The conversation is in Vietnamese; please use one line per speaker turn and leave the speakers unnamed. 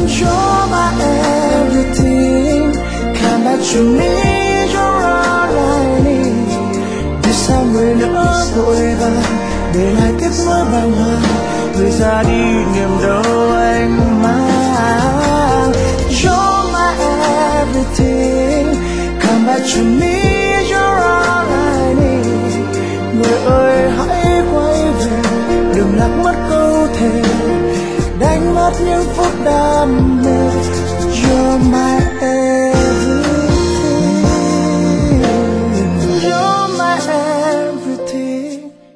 You're my everything. Come back to me, you're all I need. Vì sao người lỡ vội vàng để lại tiếc nuối bàng hoàng, người ra đi niềm đau anh mang. You're my everything. Come back to me, you're all I need. Người ơi hãy quay về, đừng lạc mất câu thề, đánh mất những phút đam mê. You're my everything.